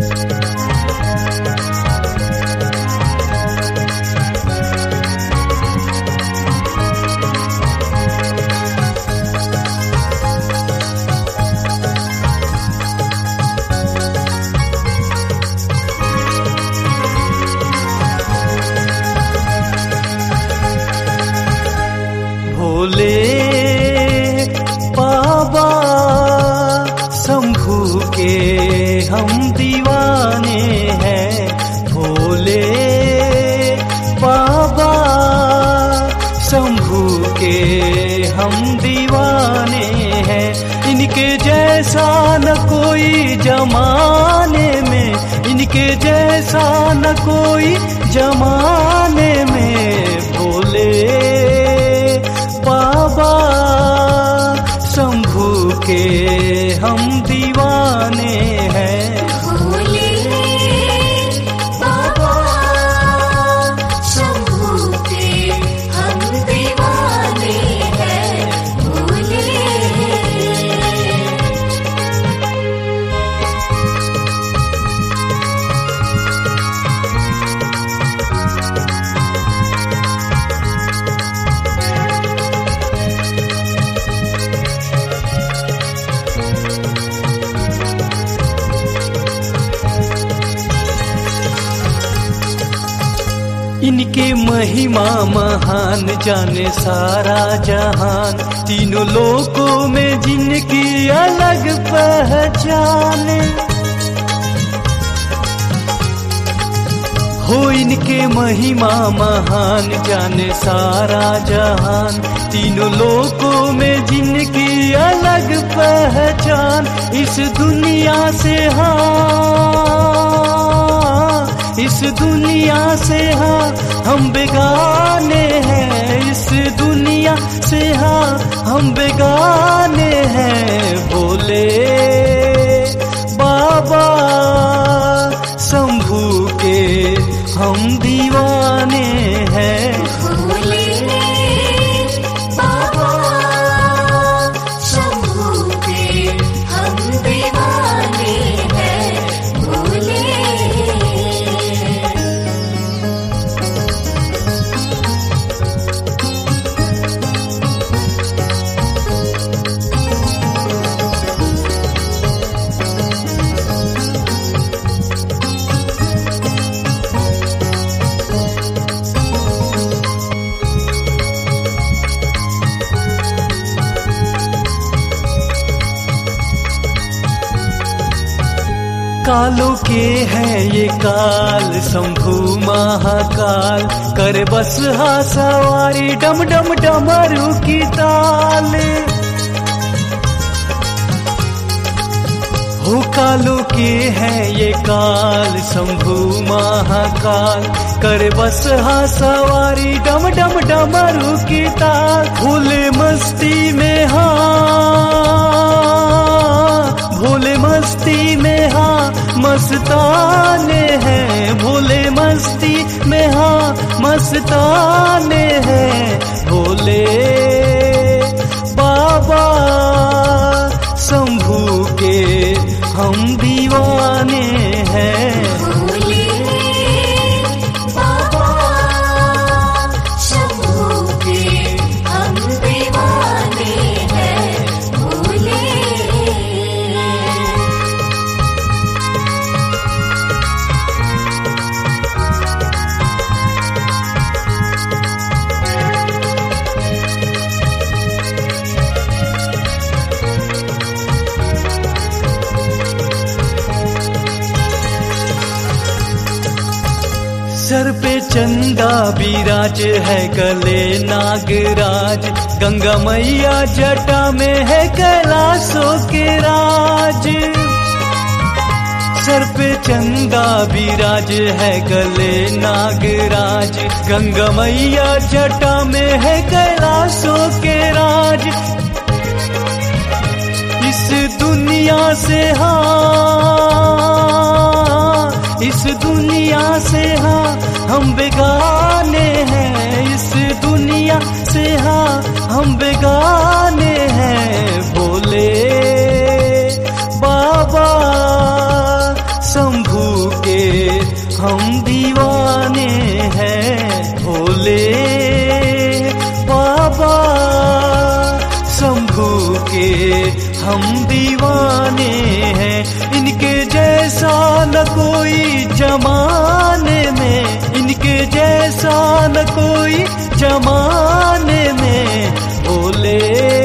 भोले बाबा शंभू के हम दीवाने हैं। भोले बाबा शंभू के हम दीवाने हैं। इनके जैसा न कोई जमाने में, इनके जैसा न कोई जमाने में। भोले बाबा शंभू के हम दीवाने हैं। भोले बाबा शंभू के हम दीवाने हैं। भोले इनके महिमा महान जाने सारा जहान। तीनों लोकों में जिनकी अलग पहचान हो। इनके महिमा महान जाने सारा जहान। तीनों लोकों में जिनकी अलग पहचान। इस दुनिया से इस दुनिया से हम बेगाने हैं। इस दुनिया से हम बेगाने हैं। भोले बाबा शंभू के हम दीवाने हैं। भोले बाबा शंभू के हम दीवाने हैं। भोले कालों के हैं ये काल शंभू महाकाल। कर बस सवारी डम डम डमरू की ताल हो। कालों के हैं ये काल शंभू महाकाल। कर बस सवारी डम डम डमरू की ताल। भोले मस्ती में भोले मस्ती में मस्ताने हैं। भोले मस्ती में मस्ताने हैं। भोले बाबा शंभू के हम दीवाने हैं। भोले बाबा शंभू के हम दीवाने हैं। भोले सर पे चंदा बिराज है, गले नागराज। गंगा मैया जटा में है कैलाशों के राज। सर पे चंदा बिराज है, गले नागराज। गंगा मैया जटा में है कैलाशों के राज। इस दुनिया से इस दुनिया से हम बेगाने हैं। इस दुनिया से हम बेगाने हैं। भोले बाबा शंभू हम दीवाने हैं भोले बाबा शंभू के हम दीवाने हैं। इनके जैसा न कोई जमाने में, इनके जैसा न कोई जमाने में भोले